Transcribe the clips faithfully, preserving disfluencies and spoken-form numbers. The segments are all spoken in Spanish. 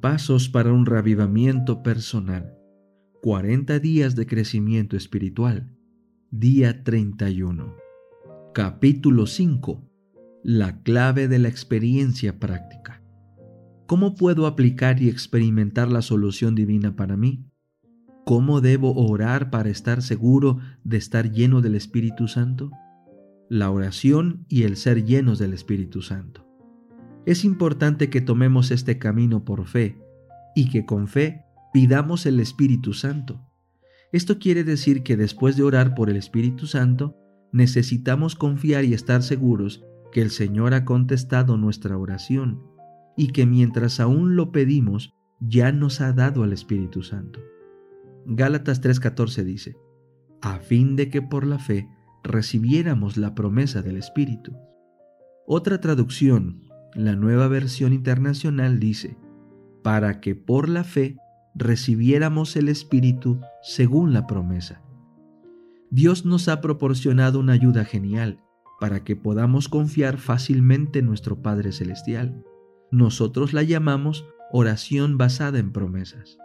Pasos para un reavivamiento personal. cuarenta días de crecimiento espiritual. Día treinta y uno. Capítulo cinco. La clave de la experiencia práctica. ¿Cómo puedo aplicar y experimentar la solución divina para mí? ¿Cómo debo orar para estar seguro de estar lleno del Espíritu Santo? La oración y el ser llenos del Espíritu Santo. Es importante que tomemos este camino por fe y que con fe pidamos el Espíritu Santo. Esto quiere decir que después de orar por el Espíritu Santo, necesitamos confiar y estar seguros que el Señor ha contestado nuestra oración y que mientras aún lo pedimos, ya nos ha dado al Espíritu Santo. Gálatas tres catorce dice, a fin de que por la fe recibiéramos la promesa del Espíritu. Otra traducción, la Nueva Versión Internacional, dice, para que por la fe recibiéramos el Espíritu según la promesa. Dios nos ha proporcionado una ayuda genial para que podamos confiar fácilmente en nuestro Padre Celestial. Nosotros la llamamos oración basada en promesas.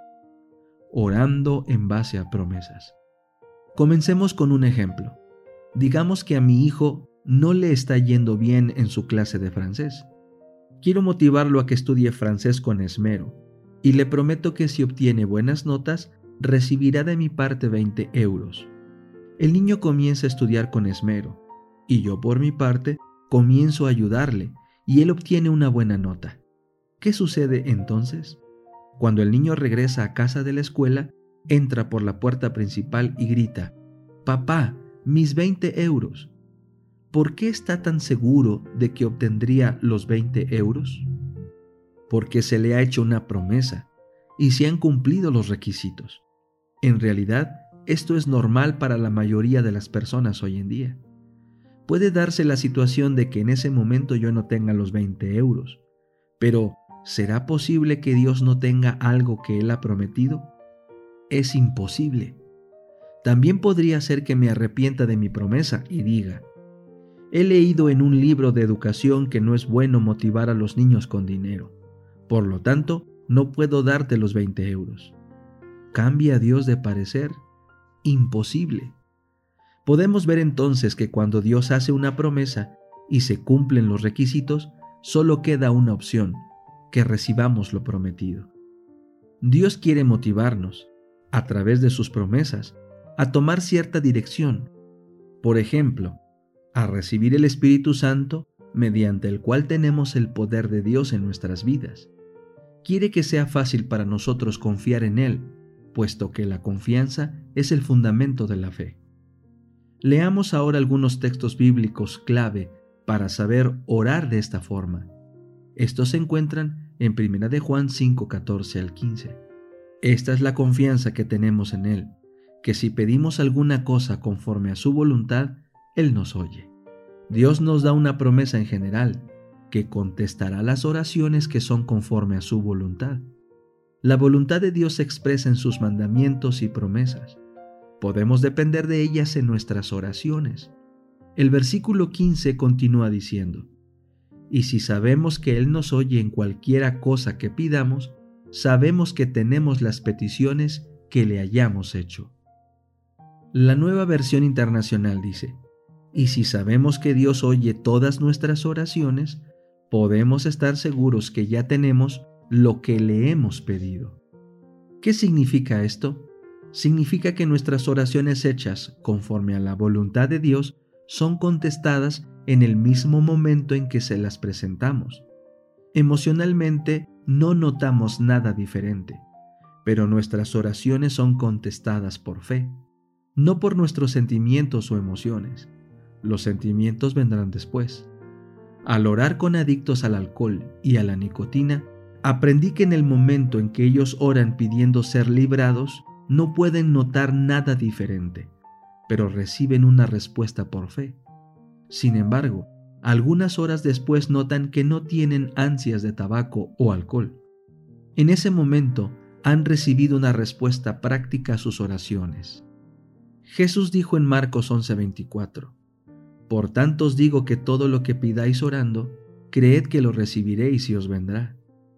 Orando en base a promesas. Comencemos con un ejemplo. Digamos que a mi hijo no le está yendo bien en su clase de francés. Quiero motivarlo a que estudie francés con esmero y le prometo que si obtiene buenas notas, recibirá de mi parte veinte euros. El niño comienza a estudiar con esmero y yo por mi parte comienzo a ayudarle y él obtiene una buena nota. ¿Qué sucede entonces? Cuando el niño regresa a casa de la escuela, entra por la puerta principal y grita, «Papá, mis veinte euros». ¿Por qué está tan seguro de que obtendría los veinte euros? Porque se le ha hecho una promesa y se han cumplido los requisitos. En realidad, esto es normal para la mayoría de las personas hoy en día. Puede darse la situación de que en ese momento yo no tenga los veinte euros, pero ¿será posible que Dios no tenga algo que Él ha prometido? Es imposible. También podría ser que me arrepienta de mi promesa y diga, he leído en un libro de educación que no es bueno motivar a los niños con dinero. Por lo tanto, no puedo darte los veinte euros. ¿Cambia Dios de parecer? Imposible. Podemos ver entonces que cuando Dios hace una promesa y se cumplen los requisitos, solo queda una opción, que recibamos lo prometido. Dios quiere motivarnos, a través de sus promesas, a tomar cierta dirección. Por ejemplo, a recibir el Espíritu Santo, mediante el cual tenemos el poder de Dios en nuestras vidas. Quiere que sea fácil para nosotros confiar en Él, puesto que la confianza es el fundamento de la fe. Leamos ahora algunos textos bíblicos clave para saber orar de esta forma. Estos se encuentran en primera de Juan cinco, catorce al quince. Esta es la confianza que tenemos en Él, que si pedimos alguna cosa conforme a su voluntad, Él nos oye. Dios nos da una promesa en general, que contestará las oraciones que son conforme a su voluntad. La voluntad de Dios se expresa en sus mandamientos y promesas. Podemos depender de ellas en nuestras oraciones. El versículo quince continúa diciendo, y si sabemos que Él nos oye en cualquiera cosa que pidamos, sabemos que tenemos las peticiones que le hayamos hecho. La Nueva Versión Internacional dice, y si sabemos que Dios oye todas nuestras oraciones, podemos estar seguros que ya tenemos lo que le hemos pedido. ¿Qué significa esto? Significa que nuestras oraciones hechas conforme a la voluntad de Dios son contestadas en el mismo momento en que se las presentamos. Emocionalmente no notamos nada diferente, pero nuestras oraciones son contestadas por fe, no por nuestros sentimientos o emociones. Los sentimientos vendrán después. Al orar con adictos al alcohol y a la nicotina, aprendí que en el momento en que ellos oran pidiendo ser librados, no pueden notar nada diferente, pero reciben una respuesta por fe. Sin embargo, algunas horas después notan que no tienen ansias de tabaco o alcohol. En ese momento han recibido una respuesta práctica a sus oraciones. Jesús dijo en Marcos once veinticuatro, Por tanto os digo que todo lo que pidáis orando, creed que lo recibiréis y os vendrá.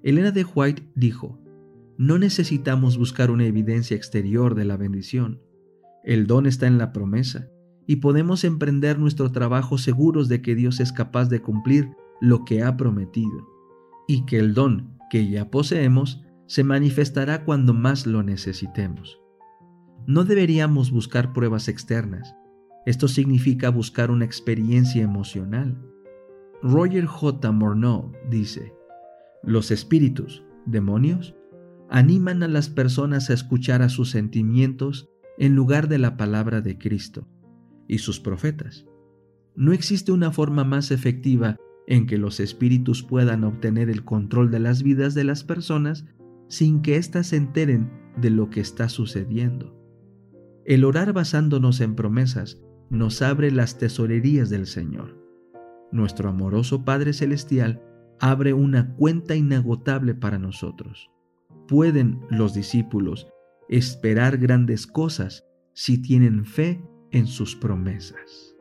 Elena de White dijo: no necesitamos buscar una evidencia exterior de la bendición. El don está en la promesa, y podemos emprender nuestro trabajo seguros de que Dios es capaz de cumplir lo que ha prometido, y que el don que ya poseemos se manifestará cuando más lo necesitemos. No deberíamos buscar pruebas externas. Esto significa buscar una experiencia emocional. Roger J. Morneau dice: los espíritus, demonios, animan a las personas a escuchar a sus sentimientos en lugar de la palabra de Cristo y sus profetas. No existe una forma más efectiva en que los espíritus puedan obtener el control de las vidas de las personas sin que éstas se enteren de lo que está sucediendo. El orar basándonos en promesas nos abre las tesorerías del Señor. Nuestro amoroso Padre Celestial abre una cuenta inagotable para nosotros. Pueden los discípulos esperar grandes cosas si tienen fe en sus promesas.